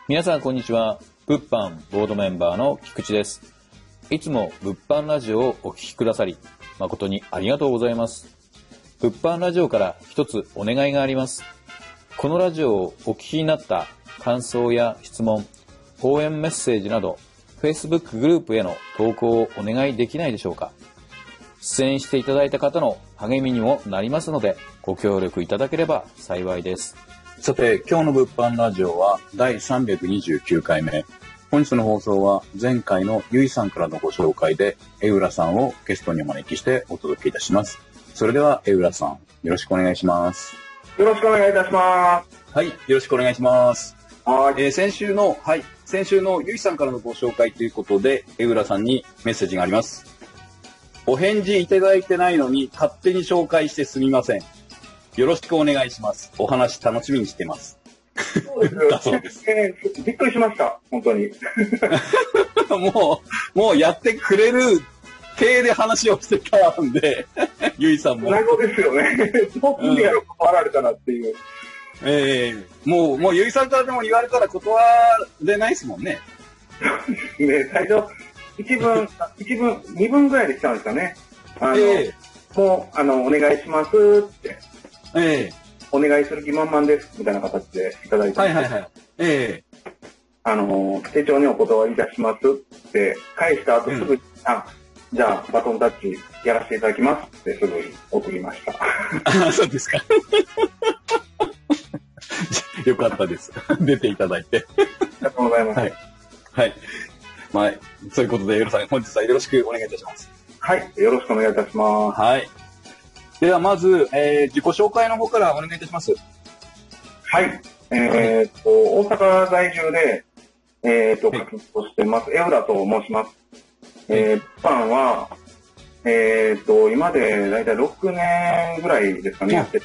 皆さんこんにちは。物販ボードメンバーの菊池です。いつも物販ラジオをお聞きくださり誠にありがとうございます。物販ラジオから一つお願いがあります。このラジオをお聞きになった感想や質問、応援メッセージなど Facebook グループへの投稿をお願いできないでしょうか。出演していただいた方の励みにもなりますのでご協力いただければ幸いです。 さて、今日の物販ラジオは第329回目。本日の放送は前回のゆいさんからのご紹介で、江浦さんをゲストにお招きしてお届けいたします。それでは江浦さん、よろしくお願いします。 よろしくお願いいたします。 はい、よろしくお願いします。 はい。 先週のゆいさんからのご紹介ということで、江浦さんにメッセージがあります。お返事いただいてないのに勝手に紹介してすみません。よろしくお願いします。お話楽しみにしてます。 そうです。 だそうです。 びっくりしました。本当に。 もうやってくれる体で話をしてたんで、ゆいさんも。 なるほどですよね。そういうふうに断られたなっていう。 もうゆいさんからでも言われたら断れないですもんね。 ね、最初、2分ぐらいで来たんですかね。もう、お願いしますって。お願いする気満々ですみたいな形でいただいたんです。丁重にお断りいたしますって返した後すぐに、じゃあバトンタッチやらせていただきますってすぐに送りました。 そうですか。よかったです。出ていただいて。 ありがとうございます。 はい。まあ、そういうことで、エロさん、本日はよろしくお願いいたします。 はい。よろしくお願いいたします。 はい。では、まず、自己紹介の方からお願いいたします。 はい。大阪在住で、活動してます。江浦と申します。パンは、今でだいたい6年ぐらいですかね、やってて。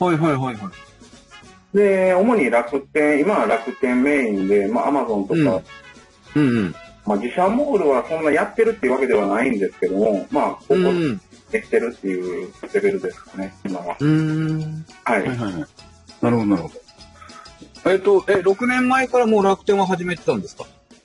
で、主に今は楽天メインで、アマゾンとか、自社モールはそんなやってるっていうわけではないんですけども、ここできてるっていうレベルですかね、今は。はい。 なるほど、なるほど。6年前からもう楽天は始めてたんですか？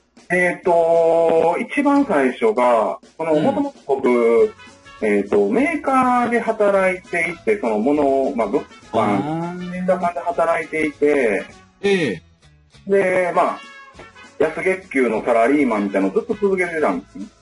一番最初が、もともと僕、メーカーで働いていて、物販、メーカーさんで働いていて、で、安月給のサラリーマンみたいなのをずっと続けてたんですね。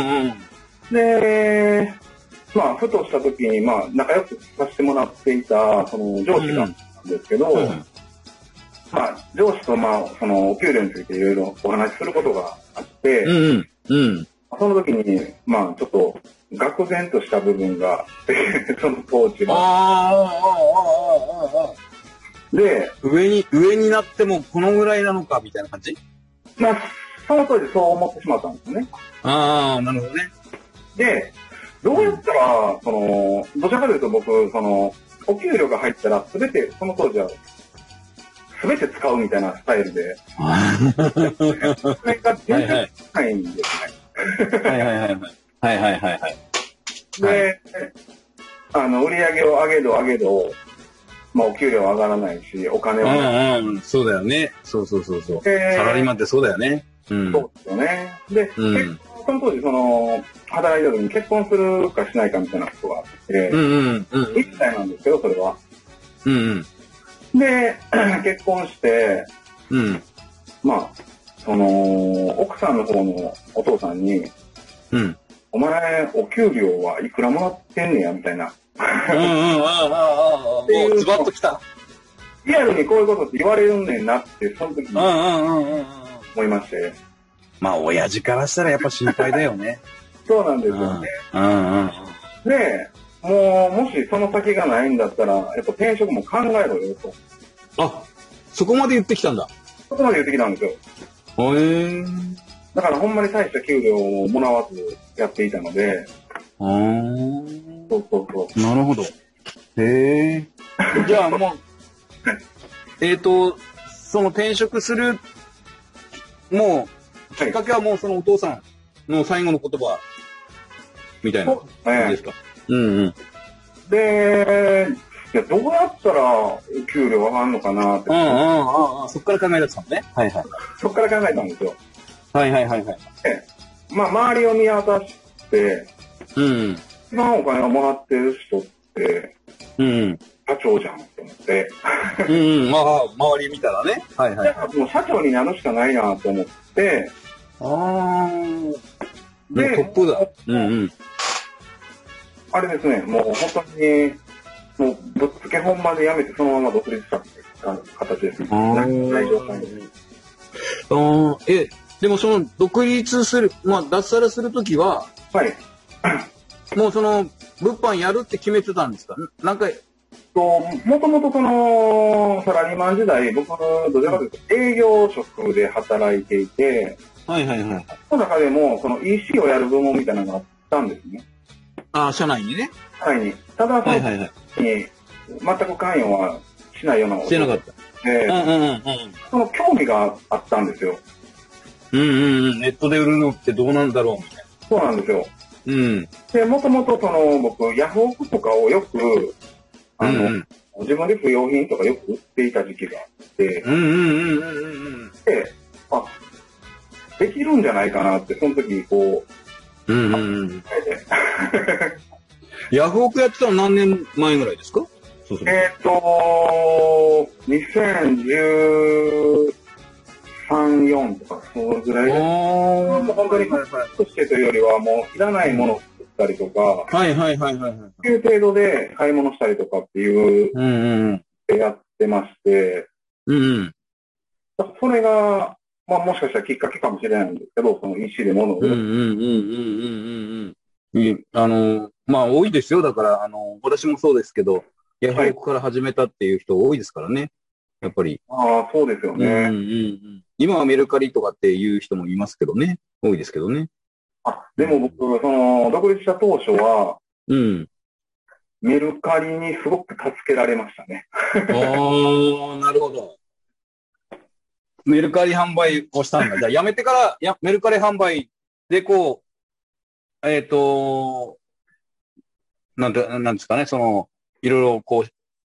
で、ふとした時に、仲良くさせてもらっていた、上司があったんですけど、上司と、お給料についていろいろお話しすることがあって、その時に、ちょっと、愕然とした部分があって、その当時は。で、 上になってもこのぐらいなのか、みたいな感じ？ その当時そう思ってしまったんですよね。 なるほどね。 で、どうやったら、どちらかというと僕、お給料が入ったら全て、その当時は、全て使うみたいなスタイルで、それが全然ないんですね。で、売り上げを上げど、お給料は上がらないし、お金は。 そうだよね。そう。サラリーマンってそうだよね。 そうですよね。で、その当時、働いた時に結婚するかしないかみたいなことがあって、一歳なんですけど、それは。で、結婚して、奥さんの方のお父さんに、お前、お給料はいくらもらってんねや、みたいな。 ズバッときた。 リアルにこういうことって言われるんねんなって、その時に思いまして。 親父からしたらやっぱ心配だよね。 そうなんですよね。で、もしその先がないんだったら、やっぱ転職も考えろよと。 そこまで言ってきたんだ。 そこまで言ってきたんですよ。だからほんまに大した給料をもらわずやっていたので。そう。 なるほど。じゃあもう、その転職する、もう、きっかけはもうそのお父さんの最後の言葉、みたいな感じですか？ で、 いや、どうやったら給料上がるのかなって。 そっから考え出したのね。はいはい。 そっから考えたんですよ。 はいはいはいはい。 で、まあ、周りを見渡して、一番お金をもらってる人って、社長じゃんって思って。 まあ、周り見たらね。はいはい。 もう社長になるしかないなと思って、 で、トップだ。 あれですね、もう本当に、もうぶっつけ本番で辞めてそのまま独立したって形ですね。 でもその独立する、まあ脱サラするときは、 はい。 もうその物販やるって決めてたんですか？なんか、 もともとそのサラリーマン時代、僕どちらかというと営業職で働いていて、その中でもその EC をやる部門みたいなのがあったんですね。 社内にね。 はい。ただそのに全く関与はしないようなしてなかった。 その興味があったんですよ。 ネットで売るのってどうなんだろうみたいな。 そうなんですよ。で、もともとその僕、ヤフオクとかをよく、自分で不要品とかよく売っていた時期があって、で、できるんじゃないかなって、その時にこう、 ヤフオクやってたの何年前ぐらいですか ？2013、4とか、そのぐらいで。本当に、としてというよりは、もういらないものを作ったりとか、っていう程度で買い物したりとかっていう、やってまして、それが、まあもしかしたらきっかけかもしれないんですけど、その EC で物を売る。 まあ多いですよ。だから、私もそうですけど、ヤフオクから始めたっていう人多いですからね。やっぱり。 そうですよね。 今はメルカリとかっていう人もいますけどね。多いですけどね。 でも僕、その、独立した当初は、メルカリにすごく助けられましたね。 なるほど。メルカリ販売をしたんだ。じゃあ、やめてから、メルカリ販売でこう、なんですかね、その、いろいろこう、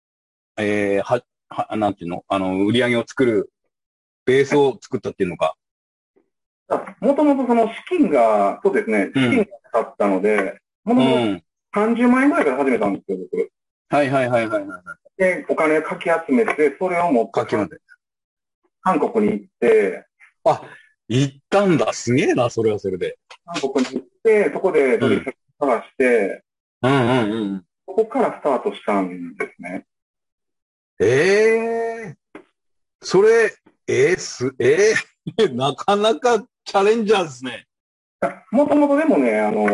なんていうの、売り上げを作る、ベースを作ったっていうのか。 もともとその資金が、そうですね、資金がかかったので、もともと30万円ぐらいから始めたんですよ、僕。で、お金かき集めて、それを持って韓国に行って、 行ったんだ。すげえな、それはそれで。 韓国に行って、そこで取り探して、そこからスタートしたんですね。 それ、なかなかチャレンジャーですね。 もともとでもね、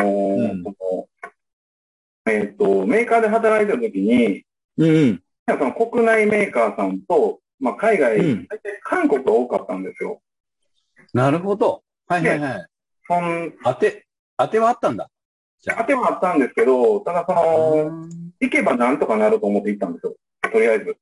メーカーで働いてるときに、その国内メーカーさんと、まあ、海外、大体韓国が多かったんですよ。 なるほど。当てはあったんだ。 当てはあったんですけど、ただその、行けばなんとかなると思って行ったんですよ。とりあえず。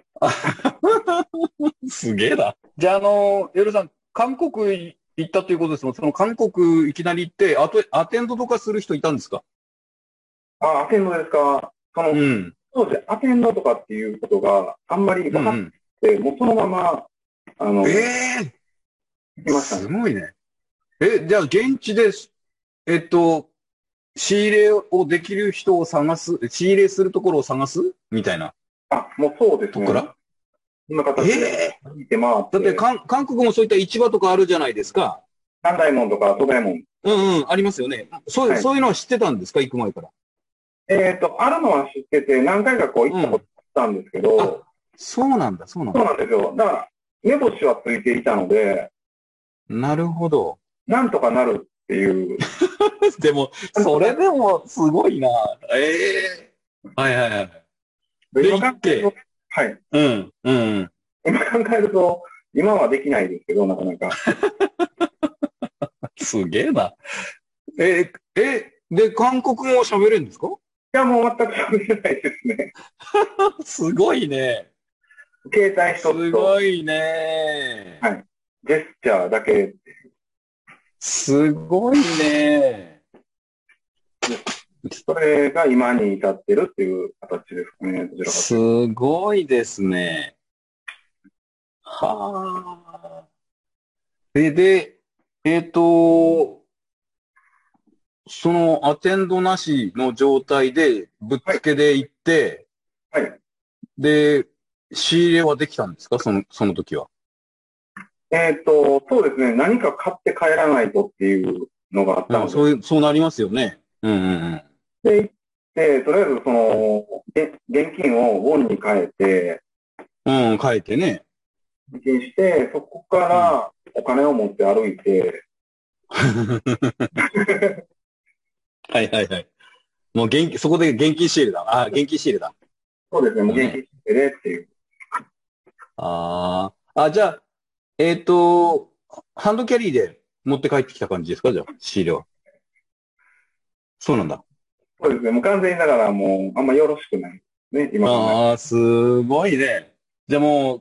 すげえな。じゃあ、エルさん、韓国行ったということですもん。その韓国いきなり行って、アテンドとかする人いたんですか？ アテンドですか。そうですね。アテンドとかっていうことがあんまり分かって、もうそのまま、行きましたね。 すごいね。じゃあ、現地で、仕入れをできる人を探す、仕入れするところを探すみたいな。 もうそうですね。 ところそんな形で見て回って。 だって韓国もそういった市場とかあるじゃないですか。 南大門とか東大門。 ありますよね。そういうのは知ってたんですか？行く前から。 あるのは知ってて、何回かこう行ったことあったんですけど。 そうなんですよ。 だから、目星はついていたので。 なるほど。 なんとかなるっていう。 でも、それでもすごいな。で、行って。 今考えると、今はできないですけど、なかなか。 すげえな。で、韓国語は喋れるんですか？ いや、もう全く喋れないですね。 すごいね。 携帯一つと。 すごいね。 ジェスチャーだけ。 すごいね。 それが今に至ってるっていう形ですかね、どちらかというと。 すごいですね。はあ。で、えっと、そのアテンドなしの状態で、ぶっはい。 つけで行って、 はい。 で、仕入れはできたんですかその時は。 そうですね。何か買って帰らないとっていうのがあったうん、 ので、 そうなりますよね。うんうんで、行って、とりあえずうん。 現金をウォンに変えて、 うん、書いてね。 現金して、そこかうん。 らお金を持って歩いて、 はいはいはい。もうそこで現金仕入れだ。あ、現金仕入れだ。 そうですね。もうもうね。 現金してねっていう。 じゃあ、ハンドキャリーで持って帰ってきた感じですかじゃあ、仕入れは。そうなんだ。 そうですね。もう完全にだからもう、あんまよろしくない。ね、今考え。 ああ、すごいね。じゃあもう、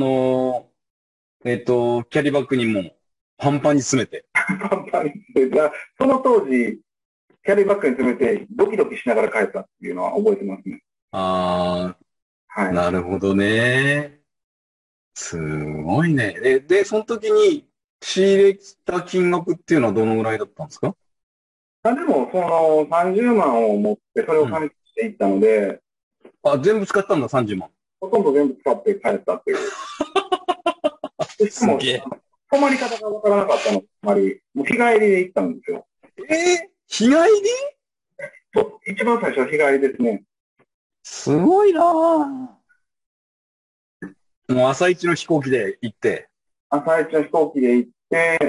キャリーバッグにもパンパンに詰めて。 パンパンにして、その当時、キャリーバッグに詰めて、ドキドキしながら帰ったっていうのは覚えてますね。 ああ、 はい。 なるほどね。すごいね。で、その時に仕入れた金額っていうのはどのぐらいだったんですか？ でも、その30万を持って、それをうん。 換していったので、 あ、全部使ったんだ、30万。 ほとんど全部使って帰ったっていう。でしかも、 すげえ。 泊まり方がわからなかったの、あまり。もう日帰りで行ったんですよ。 日帰り？ そう、一番最初は日帰りですね。 すごいなぁ。もう朝一の飛行機で行って。 朝一の飛行機で行って、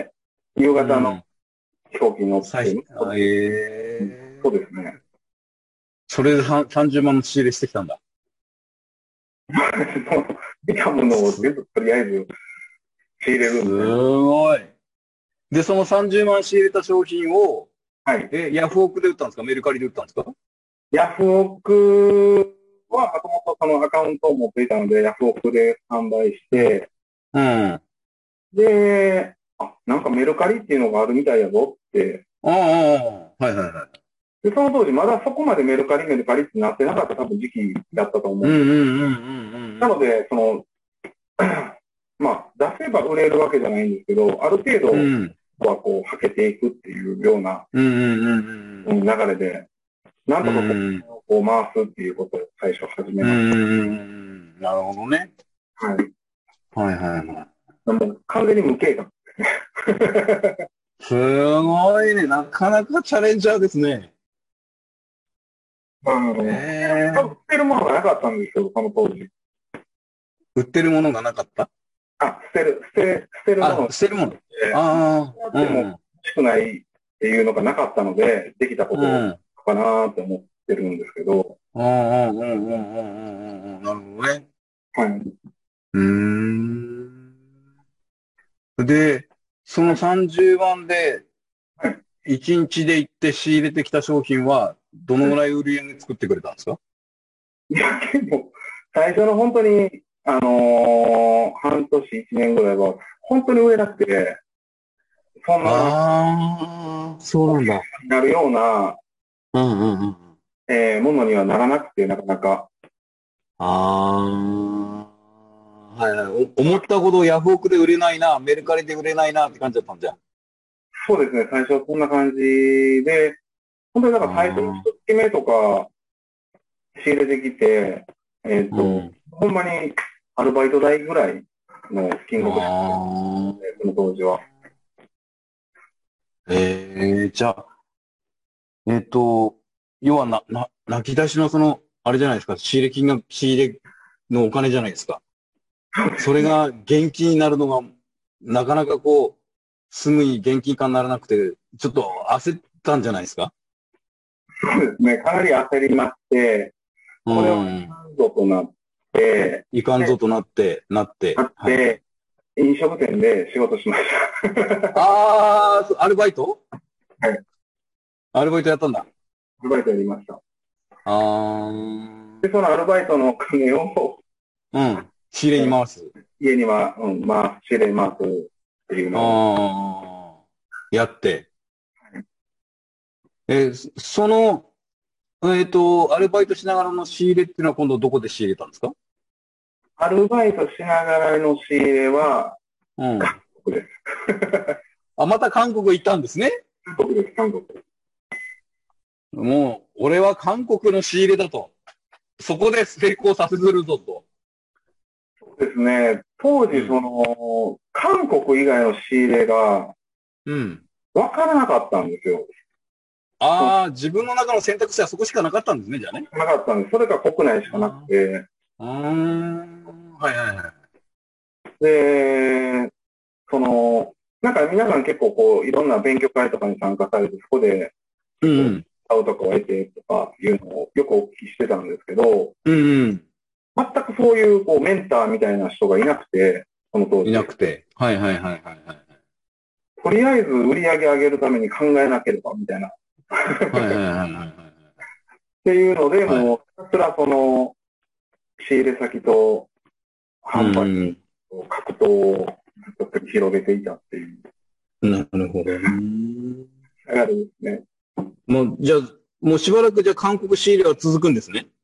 夕方のうん。 飛行機に乗って、そうええですね。 それで30万の仕入れしてきたんだ。 見たものをす、 全部とりあえず仕入れるすみたいな。 ごい。で、その30万仕入れた商品を、 はい。 ヤフオクで売ったんですか？メルカリで売ったんですか？ ヤフオクは、もともとそのアカウントを持っていたので、ヤフオクで販売して、 うん。あで、なんかメルカリっていうのがあるみたいやぞって。 あ、はいはいはい。 で、その当時まだそこまでメルカリってなってなかった多分時期だったと思うんうんうんです。 うんうんなので、まあ、出せば売れるわけじゃないんですけど、ある程度うん。うん。 はこう、はけていくっていうようなうんうんうん流れで、なんうん。 とかこうん。 う、こう回すっていうことを最初始めうんましうんうん。なるほどね。 た。はい。 はいはいはい。 もう完全に無計画。 すごいね。なかなかチャレンジャーですね。 多分捨てるものがなかったんですよ、その当時。 売ってるものがなかった？ 捨てるものっ捨てるもの。 て、 ああ、うでもん欲しくないっていうのがなかったので、できたこうん。うとん。 かなと思ってるんですけど、 うんうんうんうんうんうん。なるほどね。 はい。 うーん。で、その30万で、 はい。 1日で行って仕入れてきた商品は、どのぐらい売り上げ作ってくれたんですか？ いや、でも、最初の本当に、半年、1年ぐらいは、本当に売れなくて、そんな、 ああ、そうなんだ。 なるような、 うんうんうん。 ものにはならなくて、なかなか。 ああ、はいはい。思ったほどヤフオクで売れないな、メルカリで売れないなって感じだったんじゃん。 そうですね、最初はこんな感じで、本当にだから最初のあ一月目とか仕入れてきて、 あ、うん。 ほんまにアルバイト代ぐらいの金額で、 あその当時は。 あ、じゃあ、要は泣き出しのあれじゃないですか、仕入れのお金じゃないですか。それが現金になるのが、なかなかすぐに現金化にならなくて、ちょっと焦ったんじゃないですか？ そうですね、かなり焦りまして、 うこれはいん。 かんぞとなって、 いかんぞとはい。 飲食店で仕事しました。 アルバイト？ はい。 アルバイトやったんだ。 アルバイトやりました。 あー、 で、そのアルバイトのお金を、 うん。仕入れに回す。 家には、仕入れますっていうのを、 あー、やって。その、 アルバイトしながらの仕入れっていうのは今度どこで仕入れたんですか？ アルバイトしながらの仕入れは、 うん。 韓国です。 あ、また韓国行ったんですね。 韓国です、韓国。 もう、俺は韓国の仕入れだと。そこで成功させるぞと。 そうですね。当時、韓国以外の仕入れが、 うん。 わからなかったんですよ。 ああ、自分の中の選択肢はそこしかなかったんですね、じゃあね。 なかったんです。それが国内しかなくて。 はいはいはい。 で、なんか皆さん結構こう、いろんな勉強会とかに参加されて、そこで、 うん。 会うとかを得てとかいうのをよくお聞きしてたんですけど、 うん。 全くそういうこうメンターみたいな人がいなくて、その当時。 いなくて。はいはいはいはいはい。 とりあえず売り上げ上げるために考えなければみたいな。 はいはいはいはいはい。 っていうので、 はいもう、ひたすら仕入れ先と販売と格闘をずっと繰り広げていたっていう。 なるほど。 流れですね。 もう、じゃあ、もうしばらくじゃあ韓国仕入れは続くんですね。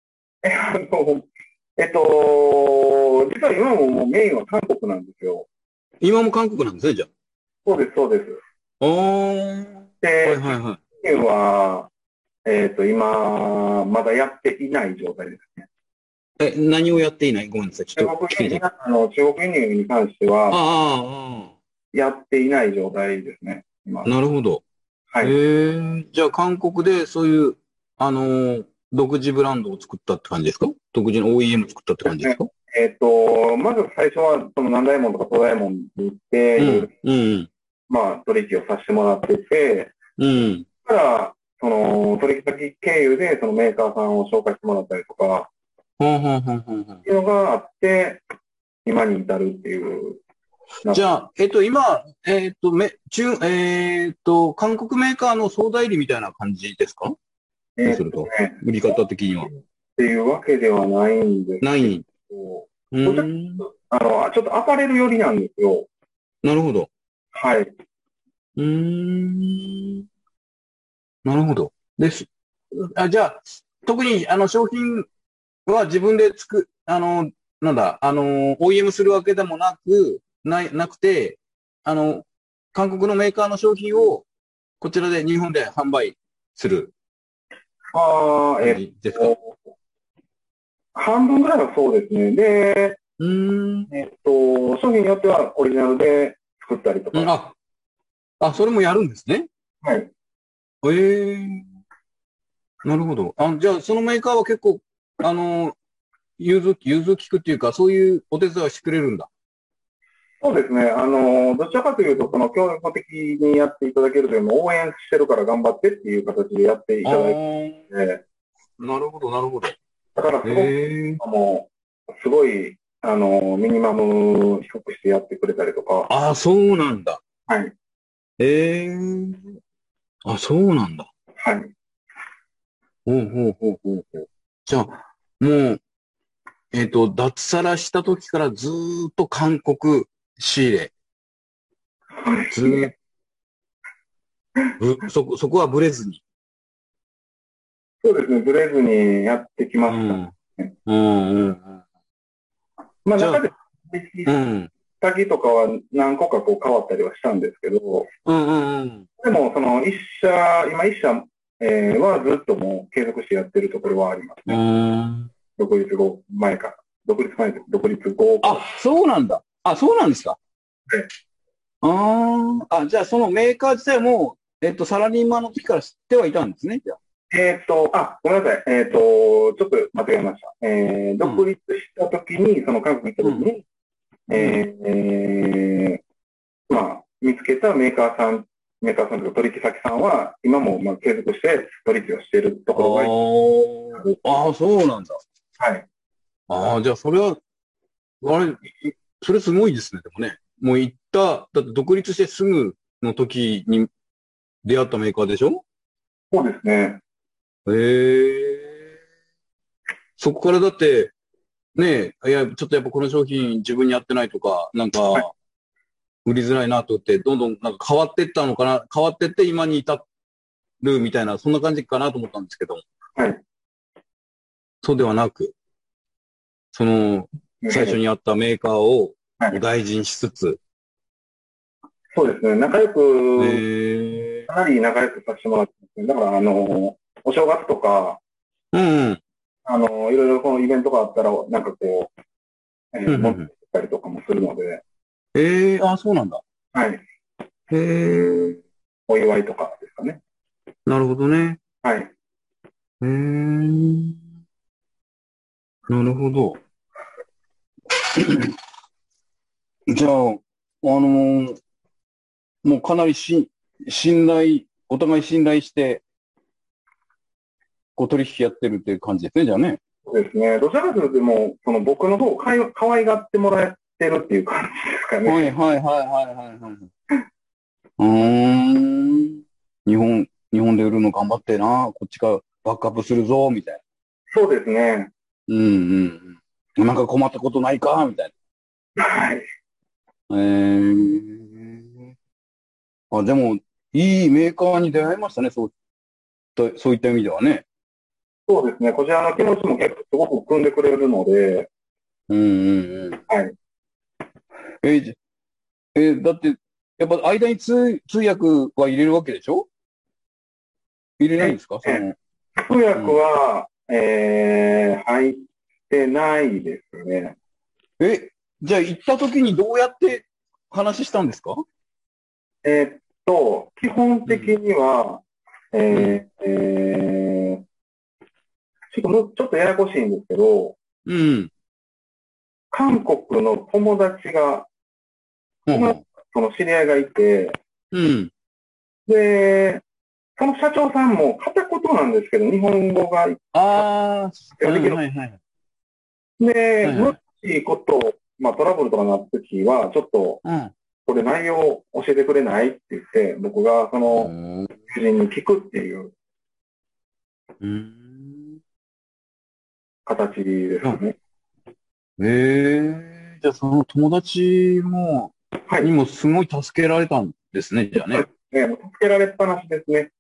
実は今ももうメインは韓国なんですよ。 今も韓国なんですね、じゃあ。 そうです、そうです。 ああ。 で、 はいはいはい。 メインは、今、まだやっていない状態ですね。 何をやっていない？ごめんなさい。ちょっと聞いて。 中国輸入に関しては、 ああ、 やっていない状態ですね、今。 なるほど。 はい。 じゃあ韓国でそういう、独自ブランドを作ったって感じですか？独自の OEM 作ったって感じですか？ まず最初は、南大門とか東大門に行って、いろいろ、取引をさせてもらってて、から、取引先経由で、メーカーさんを紹介してもらったりとか、っていうのがあって、今に至るっていう。 じゃあ、今、韓国メーカーの総代理みたいな感じですか？そうすると、売り方的には。 っていうわけではないんですけど、 ない。 ちょっとアパレル寄りなんですよ。 なるほど。 はい。 なるほど。です。じゃあ、特に、商品は自分でOEM するわけでもなくて、韓国のメーカーの商品をこちらで日本で販売する。ですか？ 半分ぐらいはそうですね。で、商品によってはオリジナルで作ったりとか。 それもやるんですね。 はい。 なるほど。じゃあ、そのメーカーは結構、融通聞くっていうか、そういうお手伝いしてくれるんだ。 そうですね。どちらかというと、協力的にやっていただけるというのを応援してるから頑張ってっていう形でやっていただいて。 なるほど、なるほど。 だからすごい、ミニマム低くしてやってくれたりとか。 そうなんだ。 はい。 そうなんだ。 はい。 じゃあ、もう、脱サラした時からずーっと韓国仕入れ。そこはブレずに。 そうですね、ブレずにやってきましたね。中で、先とかは何個か変わったりはしたんですけど、でも、今一社、はずっともう継続してやってるところはありますね。独立後そうなんだ。そうなんですか。じゃあそのメーカー自体も、サラリーマンの時から知ってはいたんですね、じゃあ。ごめんなさい。ちょっと間違えました。独立した時に、韓国に行った時に、見つけたメーカーさんとか取引先さんは、今も継続して取引をしているところがそうなんだ。 はい。 じゃあそれは、それすごいですね、でもね。もうだって独立してすぐの時に出会ったメーカーでしょ？ そうですね。 そこからだって、ちょっとやっぱこの商品自分に合ってないとか、なんか、売りづらいなとって、どんどんなんか変わっていったのかな、変わっていって今に至るみたいな、そんな感じかなと思ったんですけど。 はい。 そうではなく、最初にあったメーカーを大事にしつつ。 そうですね。かなり仲良くさせてもらってますね。だから、お正月とか、 うん。 いろいろこのイベントがあったら、なんかこう、持ってきたりとかもするので。 そうなんだ。 はい。お祝いとかですかね。 なるほどね。 はい。 なるほど。じゃあ、もうかなりお互い信頼して、取引やってるっていう感じですね、じゃあね。 そうですね。どちらかというと、もう、僕の方を可愛がってもらってるっていう感じですかね。 はいはいはいはいはい。日本で売るの頑張ってな、こっちがバックアップするぞ、みたいな。 そうですね。 なんか困ったことないか、みたいな。はい。 でも、いいメーカーに出会いましたね、そういった意味ではね。 そうですね。こちらの気持ちも結構すごく組んでくれるので。はい。 だって、やっぱ間に通訳は入れるわけでしょ？入れないんですか？ 通訳は、入ってないですね。 じゃあ行った時にどうやって話したんですか？ 基本的には、ちょっとややこしいんですけど、韓国の友達が、その知り合いがいて、で、その社長さんも片言なんですけど、日本語ができる。で、もしこと、トラブルとかなった時は、ちょっと、これ内容教えてくれないって言って、僕がその、友人に聞くっていう形ですね。 じゃあその友達にもすごい助けられたんですね、じゃあね。 もう助けられっぱなしですね。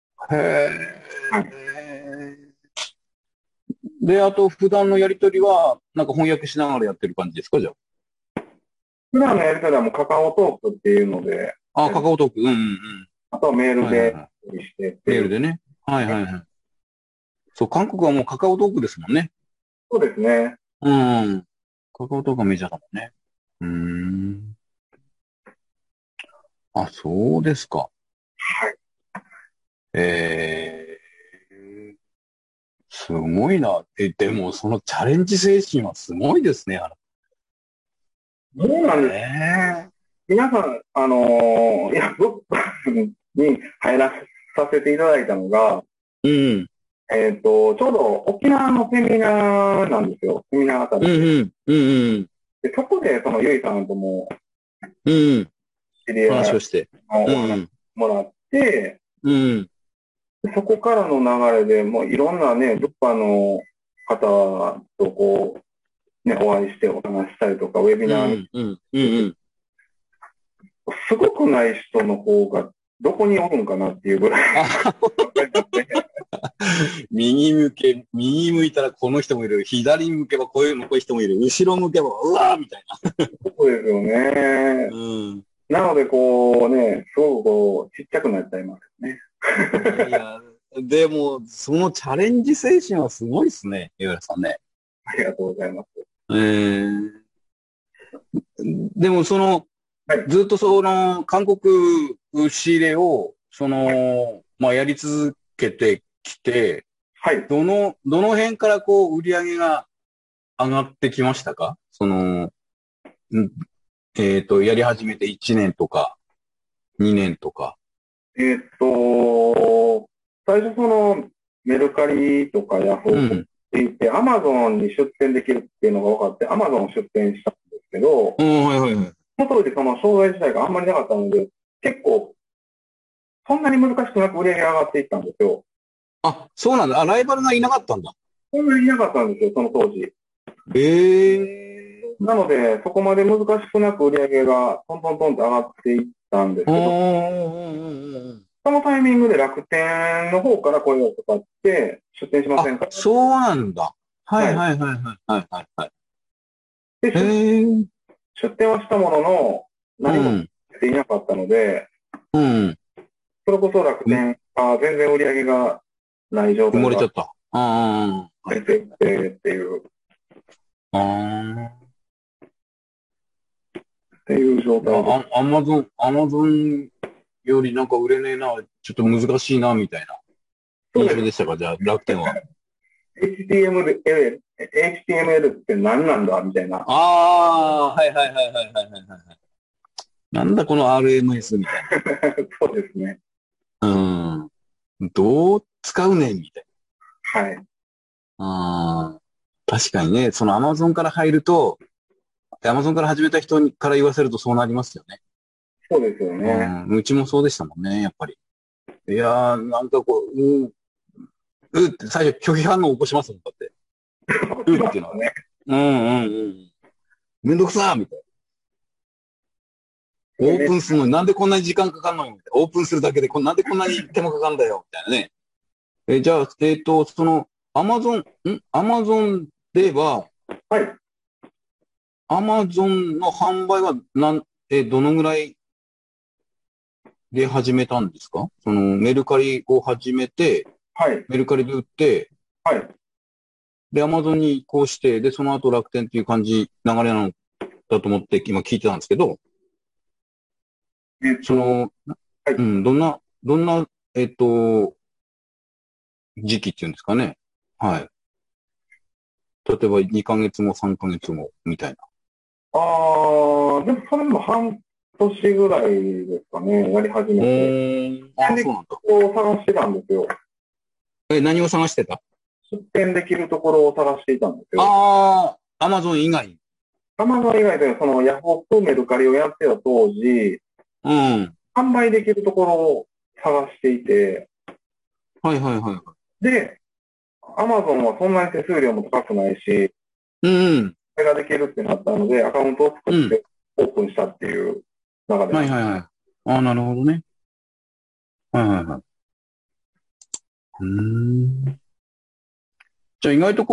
で、あと普段のやりとりは、なんか翻訳しながらやってる感じですか、じゃあ。 普段のやりとりはもうカカオトークっていうので。 カカオトーク。 あとはメールでメールでね。そう、韓国はもうカカオトークですもんね。 そうですね。 カカオトークがメジャーだもんね。そうですか。 はい。 すごいな。でも、そのチャレンジ精神はすごいですね。 そうなんです。皆さん、いや、僕に入らさせていただいたのが、ちょうど沖縄のセミナーなんですよ。セミナーあたりで。で、そこで、そのゆいさんとも、知り合い話をして、 お話もらって、そこからの流れでもういろんなね、物販の方とこう、ね、お会いしてお話したりとか、ウェビナーに、すごくない人の方がどこにおるんかなっていうぐらい。 右向いたらこの人もいる。左向けばこういう人もいる。後ろ向けば、うわーみたいな。 そうですよね。なので、こうね、すごくこう、ちっちゃくなっちゃいますね。 いや、でも、そのチャレンジ精神はすごいですね、岩原さんね。 ありがとうございます。 でも、ずっと韓国仕入れを、やり続けてきて、どの辺からこう、売り上げが上がってきましたか？やり始めて1年とか、2年とか。 最初メルカリとかヤフーって言って、アマゾンに出店できるっていうのが分かって、アマゾン出店したんですけど、その当時その商材自体があんまりなかったので、結構、そんなに難しくなく売り上げが上がっていったんですよ。 そうなんだ。ライバルがいなかったんだ。 そんなにいなかったんですよ、その当時。なので、そこまで難しくなく売り上げがトントントンと上がっていったんですけど、 そのタイミングで楽天の方から声をかかって、出店しませんか？ そうなんだ。はいはいはいはいはいはい。 で、出店はしたものの、何もしていなかったので、 うん。 それこそ楽天は全然売り上げがない状態埋もれちゃった。 出てっていう。っていう状態で。 アマゾンよりなんか売れねえな、ちょっと難しいな、みたいな印象でしたか、じゃあ、楽天は。 HTML って何なんだみたいな。 はいはいはいはいはいはい。なんだこの RMS みたいな。そうですね。 どう使うねんみたいな。はい。 確かにね、その Amazon から入ると、Amazon から始めた人から言わせるとそうなりますよね。 そうですよね。 うちもそうでしたもんね、やっぱり。いやー、なんかこう、って最初拒否反応起こしますもん、だって。っていうのはね。めんどくさーみたいな。オープンするのになんでこんなに時間かかんのみたいな。オープンするだけでなんでこんなに手間かかんだよみたいなね。じゃあ、その、アマゾンでは、 はい。 アマゾンの販売はどのぐらいで始めたんですか？そのメルカリを始めて、 はい。 メルカリで売って、 はい。 で、アマゾンに移行して、で、その後楽天っていう流れなのだと思って今聞いてたんですけど、その、 はい、 どんな、時期っていうんですかね。はい。例えば2ヶ月も3ヶ月もみたいな。 でもそれも半年ぐらいですかね、やり始めて。 そうなんだ。 を探してたんですよ。 何を探してた？ 出店できるところを探していたんですよ。 アマゾン以外。 アマゾン以外で、そのヤフオクメルカリをやってた当時、販売できるところを探していて、 はいはいはい。 で、アマゾンはそんなに手数料も高くないし、それができるってなったので、アカウントを作ってオープンしたっていう流れ。はいはいはい。なるほどね。はいはいはい。じゃあ意外と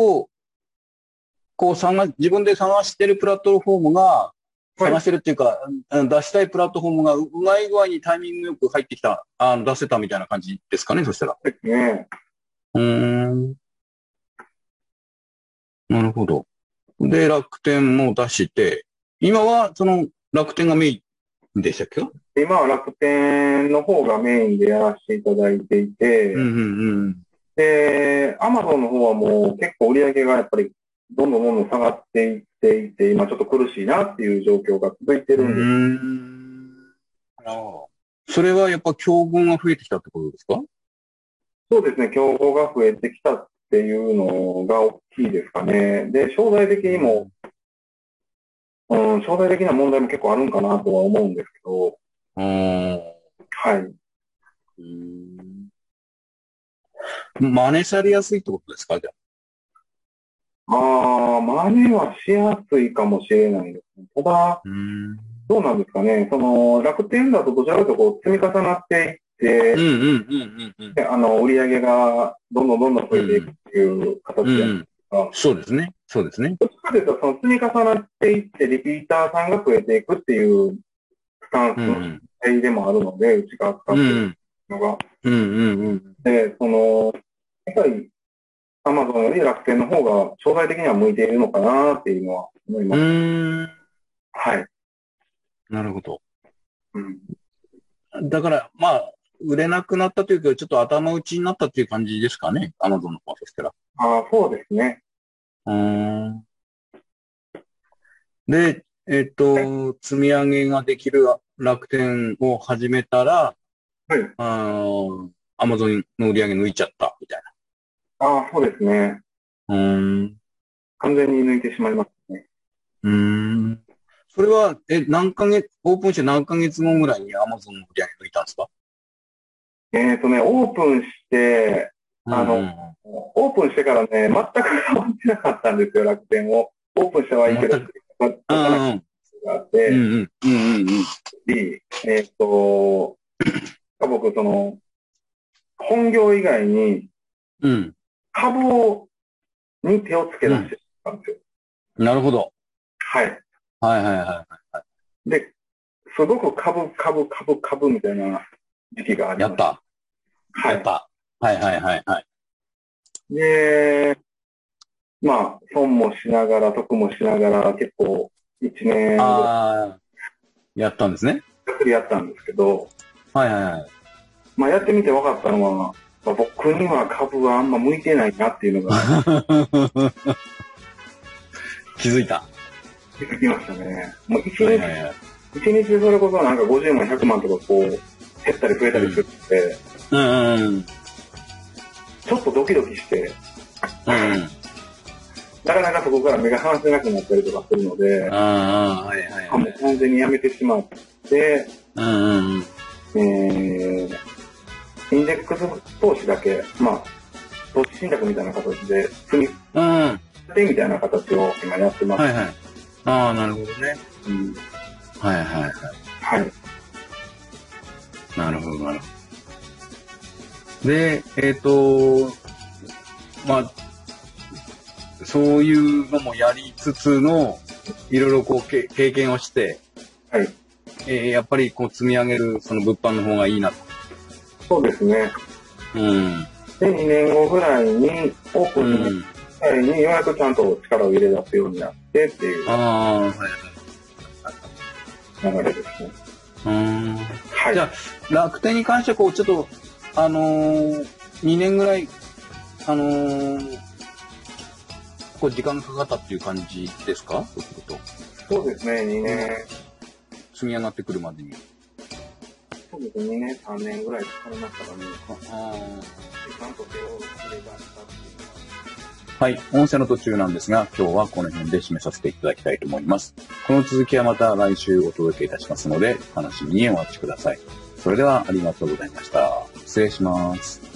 自分で探してるプラットフォームが、探してるっていうか、出したいプラットフォームがうまい具合にタイミングよく入ってきた、出せたみたいな感じですかね、そしたら。 ですね。 なるほど。で、楽天も出して、今はその楽天がメインでしたっけ？ 今は楽天の方がメインでやらせていただいていて、で、アマゾンの方はもう結構売り上げがやっぱりどんどん下がっていっていて、今ちょっと苦しいなっていう状況が続いてるんです。 それはやっぱ競合が増えてきたってことですか？ そうですね、競合が増えてきたっていうのが大きいですかね。で、将来的にも、将来的な問題も結構あるんかなとは思うんですけど、はい。 真似されやすいってことですか、じゃあ？真似はしやすいかもしれないですね。ただ、どうなんですかね。その、楽天だとどちらかというと積み重なっていって、売り上げがどんどん増えていくっていう形じゃないですか。 そうですね。そうですね。 どっちかというと、その積み重なっていって、リピーターさんが増えていくっていうスタンスでもあるので、うちが使っているのが。で、その、やっぱり、アマゾンより楽天の方が将来的には向いているのかなっていうのは思います。はい。 なるほど。だから、まあ、売れなくなったというか、ちょっと頭打ちになったっていう感じですかね、アマゾンの方としたら。 そうですね。 で、積み上げができる楽天を始めたら、アマゾンの売り上げ抜いちゃったみたいな。そうですね。完全に抜いてしまいますね。 それは、オープンして何ヶ月後ぐらいにアマゾンの売り上げ抜いたんですか？ オープンして、オープンしてからね、全く変わってなかったんですよ、楽天を。オープンしたはいいけど、があって、 僕、本業以外に、 うん。 株に手をつけ出してたんですよ。 なるほど。 はい。 はいはいはい。 で、すごく株みたいな時期がありました。 やった。やった。はいはいはいはい。 で、まあ、損もしながら、得もしながら、結構、1年ぐらい。やったんですね。 やったんですけど、 はいはいはい。 まあ、やってみて分かったのは、僕には株はあんま向いてないなっていうのが気づいた。 気づきましたね。もう一日でそれこそなんか50万、100万とかこう、減ったり増えたりするので、ちょっとドキドキして、なかなかそこから目が離せなくなったりとかするので、もう完全にやめてしまって、インデックス投資だけ、まあ、投資信託みたいな形で、積みみたいな形を今やってます。 なるほどね。はい。なるほど。で、まあ、そういうのもやりつつの、いろいろこう経験をして、やっぱりこう積み上げるその物販の方がいいなと。 そうですね。で、2年後ぐらいに、オープンぐらいにようやくちゃんと力を入れ出すようになってっていう流れですね。 じゃあ、楽天に関してはこう、ちょっと、2年ぐらい、こう時間がかかったっていう感じですか？そうすると。 そうですね、2年。 積み上がってくるまでに。 そうですね、2年、3年ぐらいかかりましたからね。ちゃんと手を入れ出したっていうのは。 はい、音声の途中なんですが、今日はこの辺で締めさせていただきたいと思います。この続きはまた来週お届けいたしますので、お楽しみにお待ちください。それではありがとうございました。失礼します。